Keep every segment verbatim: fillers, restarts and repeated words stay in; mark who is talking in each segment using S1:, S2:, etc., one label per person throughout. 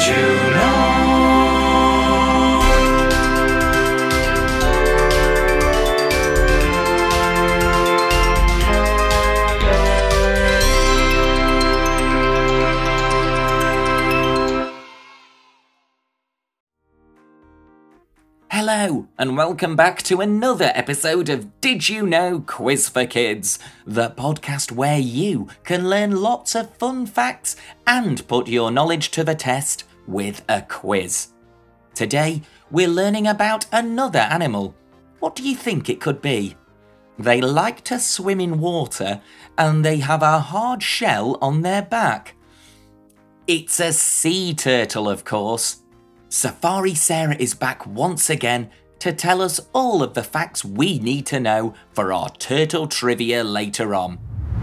S1: you know?
S2: Hello, and welcome back to another episode of Did You Know Quiz for Kids, the podcast where you can learn lots of fun facts and put your knowledge to the test with a quiz. Today, we're learning about another animal. What do you think it could be? They like to swim in water, and they have a hard shell on their back. It's a sea turtle, of course. Safari Sarah is back once again to tell us all of the facts we need to know for our turtle trivia later on.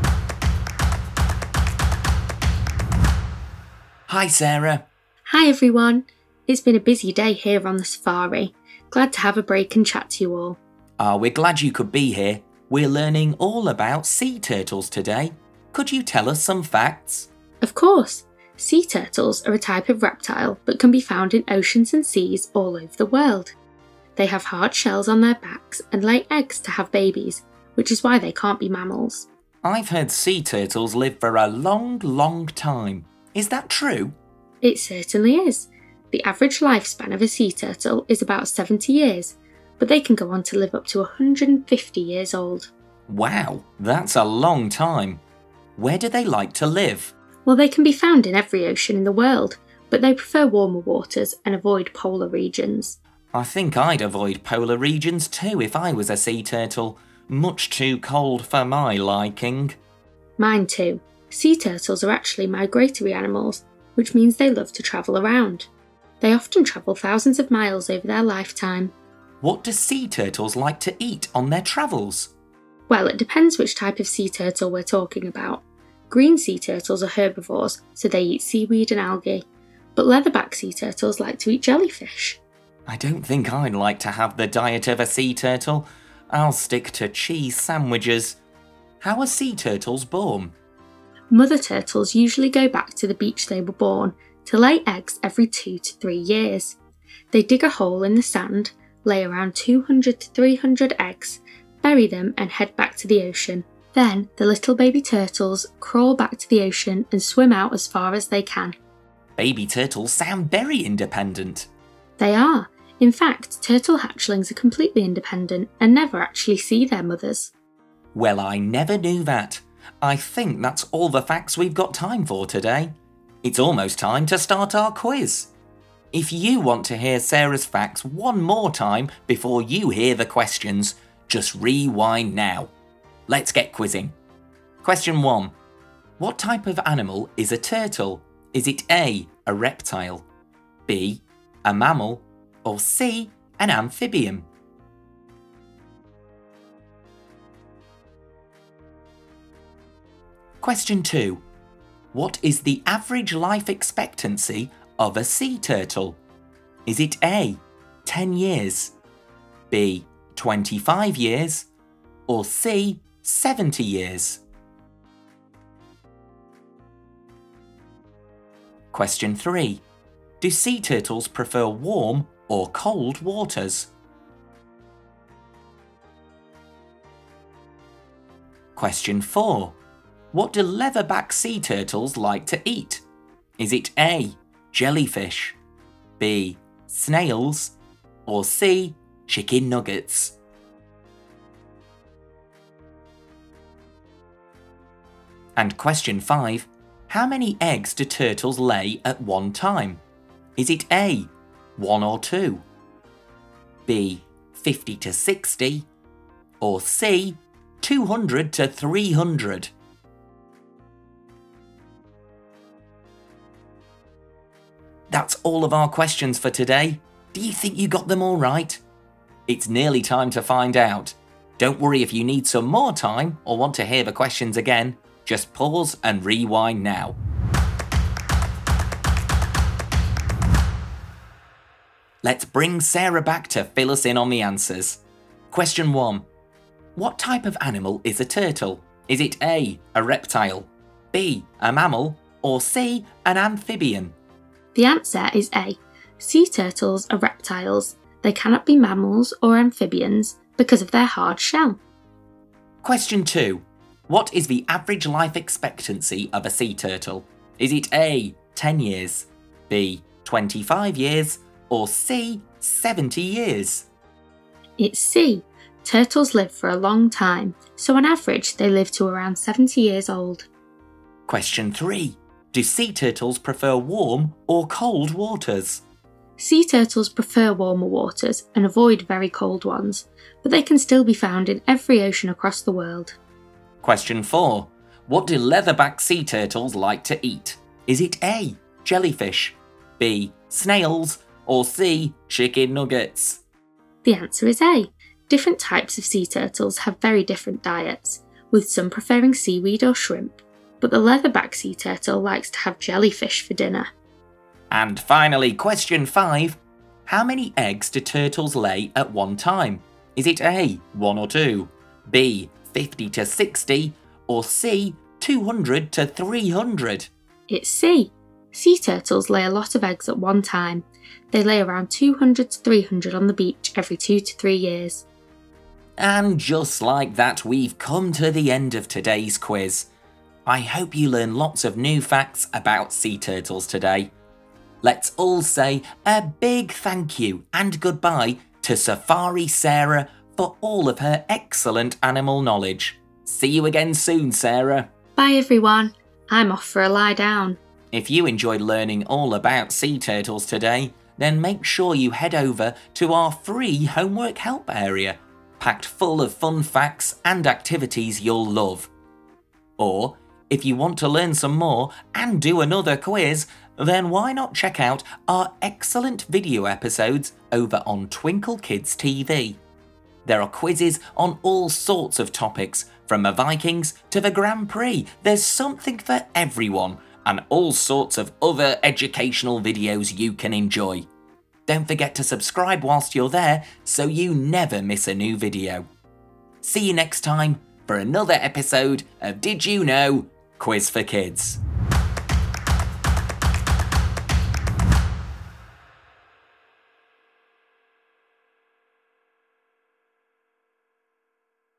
S2: Hi Sarah.
S3: Hi everyone. It's been a busy day here on the safari. Glad to have a break and chat to you all.
S2: Ah, we're glad you could be here. We're learning all about sea turtles today. Could you tell us some facts?
S3: Of course. Sea turtles are a type of reptile that can be found in oceans and seas all over the world. They have hard shells on their backs and lay eggs to have babies, which is why they can't be mammals.
S2: I've heard sea turtles live for a long, long time. Is that true?
S3: It certainly is. The average lifespan of a sea turtle is about seventy years, but they can go on to live up to one hundred fifty years old.
S2: Wow, that's a long time. Where do they like to live?
S3: Well, they can be found in every ocean in the world, but they prefer warmer waters and avoid polar regions.
S2: I think I'd avoid polar regions too if I was a sea turtle. Much too cold for my liking.
S3: Mine too. Sea turtles are actually migratory animals, which means they love to travel around. They often travel thousands of miles over their lifetime.
S2: What do sea turtles like to eat on their travels?
S3: Well, it depends which type of sea turtle we're talking about. Green sea turtles are herbivores, so they eat seaweed and algae, but leatherback sea turtles like to eat jellyfish.
S2: I don't think I'd like to have the diet of a sea turtle. I'll stick to cheese sandwiches. How are sea turtles born?
S3: Mother turtles usually go back to the beach they were born to lay eggs every two to three years. They dig a hole in the sand, lay around two hundred to three hundred eggs, bury them and head back to the ocean. Then, the little baby turtles crawl back to the ocean and swim out as far as they can.
S2: Baby turtles sound very independent.
S3: They are. In fact, turtle hatchlings are completely independent and never actually see their mothers.
S2: Well, I never knew that. I think that's all the facts we've got time for today. It's almost time to start our quiz. If you want to hear Sarah's facts one more time before you hear the questions, just rewind now. Let's get quizzing. Question one. What type of animal is a turtle? Is it A, a reptile, B, a mammal, or C, an amphibian? Question two. What is the average life expectancy of a sea turtle? Is it A, ten years, B, twenty-five years, or C, seventy years? Question three. Do sea turtles prefer warm or cold waters? Question four. What do leatherback sea turtles like to eat? Is it A, jellyfish, B, snails, or C, chicken nuggets? And question five. How many eggs do turtles lay at one time? Is it A, one or two, B, fifty to sixty, or C, two hundred to three hundred? That's all of our questions for today. Do you think you got them all right? It's nearly time to find out. Don't worry if you need some more time or want to hear the questions again. Just pause and rewind now. Let's bring Sarah back to fill us in on the answers. Question one. What type of animal is a turtle? Is it A, a reptile, B, a mammal, or C, an amphibian?
S3: The answer is A. Sea turtles are reptiles. They cannot be mammals or amphibians because of their hard shell.
S2: Question two. What is the average life expectancy of a sea turtle? Is it A. ten years, B. twenty-five years, or C. seventy years?
S3: It's C. Turtles live for a long time, so on average they live to around seventy years old.
S2: Question three. Do sea turtles prefer warm or cold waters?
S3: Sea turtles prefer warmer waters and avoid very cold ones, but they can still be found in every ocean across the world.
S2: Question four. What do leatherback sea turtles like to eat? Is it A. jellyfish, B. snails, or C. chicken nuggets?
S3: The answer is A. Different types of sea turtles have very different diets, with some preferring seaweed or shrimp, but the leatherback sea turtle likes to have jellyfish for dinner.
S2: And finally, question five. How many eggs do turtles lay at one time? Is it A. one or two, B. fifty to sixty, or C. two hundred to three hundred?
S3: It's C. Sea turtles lay a lot of eggs at one time. They lay around two hundred to three hundred on the beach every two to three years.
S2: And just like that, we've come to the end of today's quiz. I hope you learned lots of new facts about sea turtles today. Let's all say a big thank you and goodbye to Safari Sarah for all of her excellent animal knowledge. See you again soon, Sarah.
S3: Bye everyone. I'm off for a lie down.
S2: If you enjoyed learning all about sea turtles today, then make sure you head over to our free homework help area, packed full of fun facts and activities you'll love. Or, if you want to learn some more and do another quiz, then why not check out our excellent video episodes over on Twinkle Kids T V. There are quizzes on all sorts of topics, from the Vikings to the Grand Prix. There's something for everyone, and all sorts of other educational videos you can enjoy. Don't forget to subscribe whilst you're there so you never miss a new video. See you next time for another episode of Did You Know? Quiz for Kids.